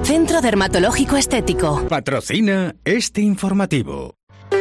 Centro Dermatológico Estético. Patrocina este informativo.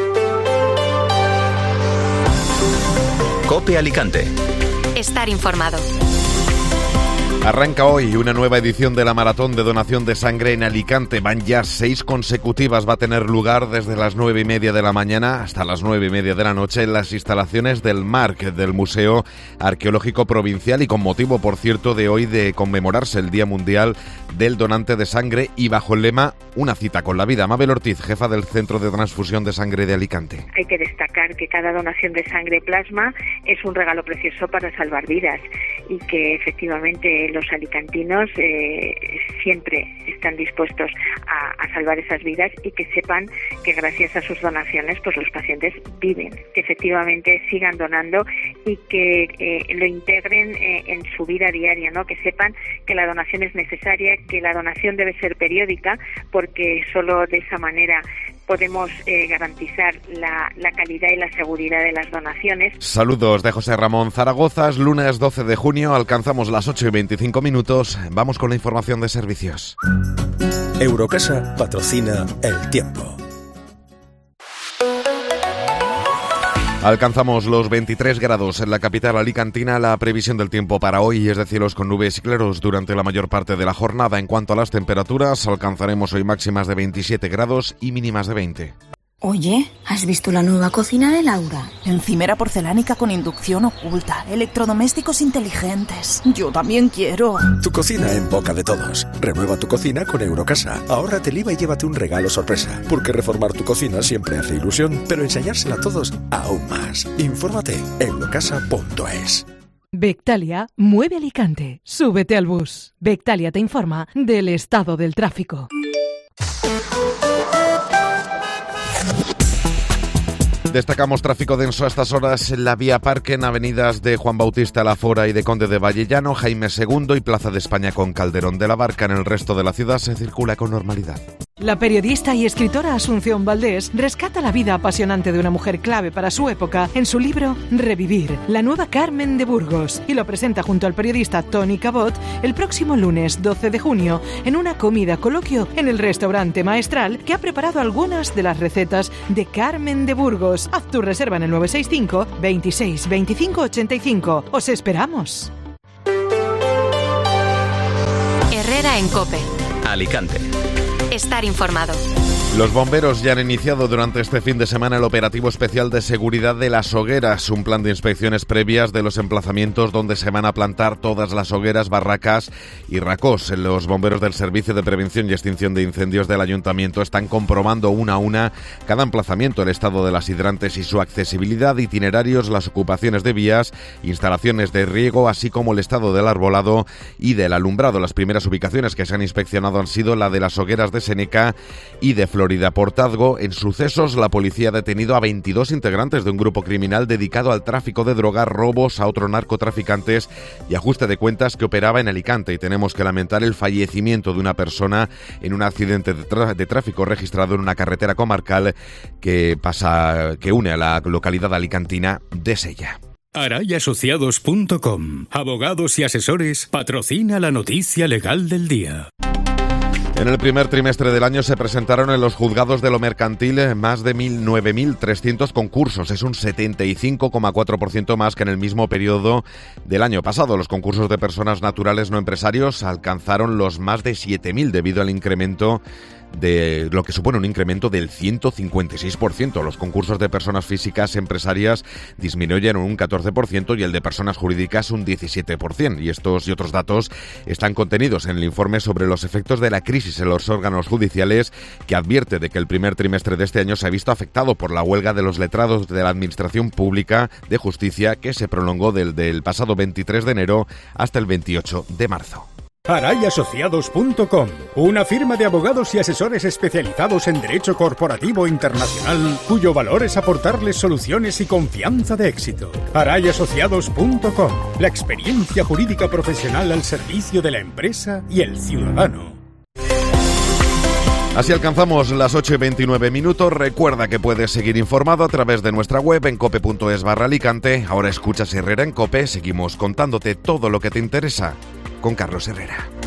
COPE Alicante. Estar informado. Arranca hoy una nueva edición de la Maratón de Donación de Sangre en Alicante. Van ya 6 consecutivas. Va a tener lugar desde las 9:30 de la mañana hasta las 9:30 de la noche en las instalaciones del MARC, del Museo Arqueológico Provincial, y con motivo, por cierto, de hoy de conmemorarse el Día Mundial del Donante de Sangre y bajo el lema Una cita con la vida. Mabel Ortiz, jefa del Centro de Transfusión de Sangre de Alicante. Hay que destacar que cada donación de sangre plasma es un regalo precioso para salvar vidas y que efectivamente los alicantinos siempre están dispuestos a salvar esas vidas, y que sepan que gracias a sus donaciones pues los pacientes viven, que efectivamente sigan donando y que lo integren en su vida diaria, ¿no? Que sepan que la donación es necesaria, que la donación debe ser periódica, porque solo de esa manera podemos garantizar la calidad y la seguridad de las donaciones. Saludos de José Ramón Zaragoza. Lunes 12 de junio, alcanzamos las 8:25. Vamos con la información de servicios. Eurocasa patrocina el tiempo. Alcanzamos los 23 grados en la capital alicantina. La previsión del tiempo para hoy es de cielos con nubes y claros durante la mayor parte de la jornada. En cuanto a las temperaturas, alcanzaremos hoy máximas de 27 grados y mínimas de 20. Oye, ¿has visto la nueva cocina de Laura? Encimera porcelánica con inducción oculta, electrodomésticos inteligentes. Yo también quiero. Tu cocina en boca de todos. Renueva tu cocina con Eurocasa. Ahórrate el IVA y llévate un regalo sorpresa. Porque reformar tu cocina siempre hace ilusión, pero enseñársela a todos aún más. Infórmate en eurocasa.es. Bectalia mueve Alicante. Súbete al bus. Bectalia te informa del estado del tráfico. Destacamos tráfico denso a estas horas en la vía Parque, en avenidas de Juan Bautista Lafora y de Conde de Vallellano, Jaime II y Plaza de España con Calderón de la Barca. En el resto de la ciudad se circula con normalidad. La periodista y escritora Asunción Valdés rescata la vida apasionante de una mujer clave para su época en su libro Revivir, la nueva Carmen de Burgos, y lo presenta junto al periodista Tony Cabot el próximo lunes 12 de junio en una comida coloquio en el restaurante Maestral, que ha preparado algunas de las recetas de Carmen de Burgos. Haz tu reserva en el 965 26 25 85. ¡Os esperamos! Herrera en COPE. Alicante. Estar informado. Los bomberos ya han iniciado durante este fin de semana el operativo especial de seguridad de las hogueras, un plan de inspecciones previas de los emplazamientos donde se van a plantar todas las hogueras, barracas y racós. Los bomberos del Servicio de Prevención y Extinción de Incendios del Ayuntamiento están comprobando una a una cada emplazamiento, el estado de las hidrantes y su accesibilidad, itinerarios, las ocupaciones de vías, instalaciones de riego, así como el estado del arbolado y del alumbrado. Las primeras ubicaciones que se han inspeccionado han sido la de las hogueras de Seneca y de Florida Portazgo. En sucesos, la policía ha detenido a 22 integrantes de un grupo criminal dedicado al tráfico de drogas, robos a otros narcotraficantes y ajuste de cuentas que operaba en Alicante. Y tenemos que lamentar el fallecimiento de una persona en un accidente de tráfico registrado en una carretera comarcal que une a la localidad alicantina de Sella. Arayasociados.com. Abogados y asesores, patrocina la noticia legal del día. En el primer trimestre del año se presentaron en los juzgados de lo mercantil más de 9.300 concursos. Es un 75,4% más que en el mismo periodo del año pasado. Los concursos de personas naturales no empresarios alcanzaron los más de 7.000 debido al incremento de lo que supone un incremento del 156%. Los concursos de personas físicas empresarias disminuyen un 14% y el de personas jurídicas un 17%. Y estos y otros datos están contenidos en el informe sobre los efectos de la crisis en los órganos judiciales, que advierte de que el primer trimestre de este año se ha visto afectado por la huelga de los letrados de la Administración Pública de Justicia, que se prolongó desde el pasado 23 de enero hasta el 28 de marzo. Arayasociados.com, una firma de abogados y asesores especializados en derecho corporativo internacional, cuyo valor es aportarles soluciones y confianza de éxito. Arayasociados.com, la experiencia jurídica profesional al servicio de la empresa y el ciudadano. Así alcanzamos las 8:29. Recuerda que puedes seguir informado a través de nuestra web en cope.es/Alicante. Ahora escuchas Herrera en COPE. Seguimos contándote todo lo que te interesa con Carlos Herrera.